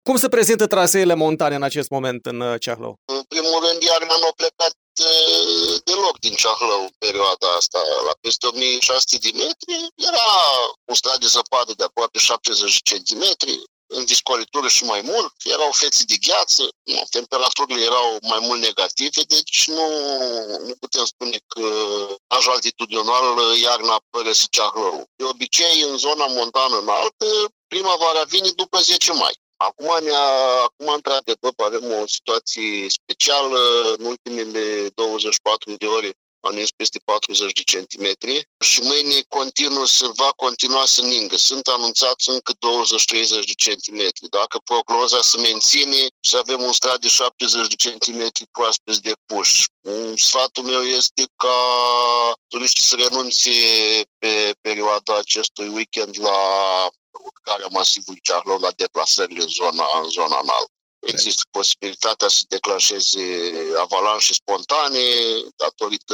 Cum se prezintă traseele montane în acest moment în Ceahlău? În primul rând, iarna nu a plecat deloc din Ceahlău în perioada asta. La peste 1600 de metri era un strat de zăpadă de aproape 70 centimetri, în viscolitură și mai mult, erau fețe de gheață, temperaturile erau mai mult negative, deci nu putem spune că ajul altitudinal iarna părăsi Ceahlău. De obicei, în zona montană înaltă, primăvara vine după 10 mai. Acum, într-adevăr, avem o situație specială. În ultimele 24 de ore a nins peste 40 de centimetri și mâine va continua să ningă. Sunt anunțați încă 20-30 de centimetri. Dacă prognoza se menține, să avem un strat de 70 de centimetri proaspeți de puși. Sfatul meu este ca turiștii să renunțe pe perioada acestui weekend la urcarea masivului Ceahlău, la deplasările în zona înaltă. Există posibilitatea să declanșeze avalanșe spontane datorită,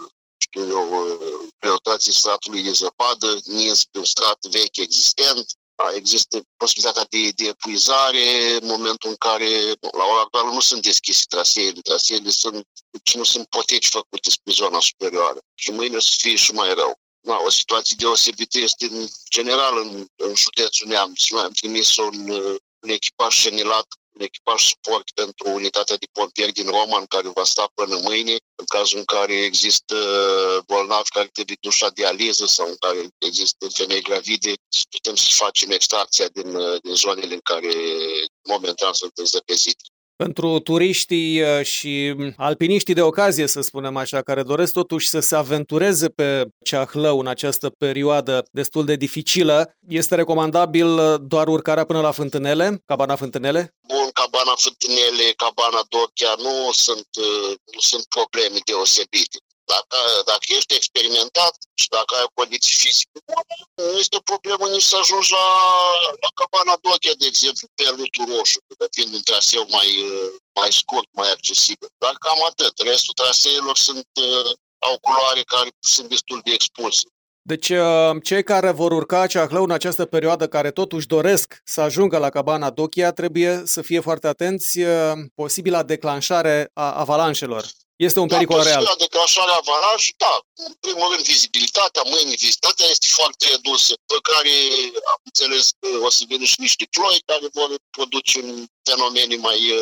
greutații stratului de zăpadă, nins pe un strat vechi existent. Există posibilitatea de epuizare în momentul în care, la ora actuală, nu sunt deschise traseele. Traseele nu sunt poteci făcute spre zona superioară. Și mâine o să fie și mai rău. O situație deosebită este în general în județul Neamț. Noi am trimis un echipaj șenilat, un echipaj suport pentru unitatea de pompieri din Roman, care va sta până mâine, în cazul în care există bolnavi care trebuie duși la dializă sau în care există femei gravide, putem să facem extracția din zonele în care momentan sunt zăpezite. Pentru turiștii și alpiniștii de ocazie, să spunem așa, care doresc totuși să se aventureze pe Ceahlău în această perioadă destul de dificilă, este recomandabil doar urcarea până la Fântânele, Cabana Fântânele? Bun, Cabana Fântânele, Cabana Dochea nu sunt probleme deosebite. Dacă ești experimentat și dacă ai condiții fizice bune, nu este o problemă nici să ajungi la Cabana Dochea, de exemplu, pe Lutul Roșu, fiind un traseu mai scurt, mai accesibil. Dar cam atât. Restul traseelor au culoare care sunt destul de expuse. Deci cei care vor urca Ceahlău în această perioadă, care totuși doresc să ajungă la Cabana Dochea, trebuie să fie foarte atenți posibila declanșare a avalanșelor. Este un pericol real. La declanșarea avalanș, în primul rând vizibilitatea, mâine vizibilitatea este foarte redusă, pe care am înțeles că o să vină și niște ploi care vor produce fenomene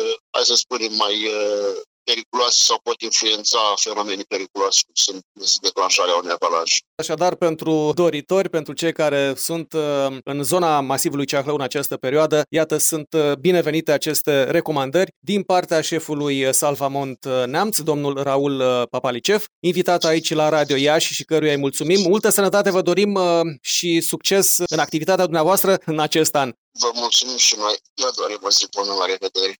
mai periculoase sau pot influența fenomene periculoase, cum sunt declanșarea unei avalanșe. Așadar, pentru doritori, pentru cei care sunt în zona masivului Ceahlău în această perioadă, iată, sunt binevenite aceste recomandări din partea șefului Salvamont Neamț, domnul Raul Papalicev, invitat aici la Radio Iași și căruia îi mulțumim. Multă sănătate vă dorim și succes în activitatea dumneavoastră în acest an. Vă mulțumim și noi. Ne dorim o zi bună, la revedere.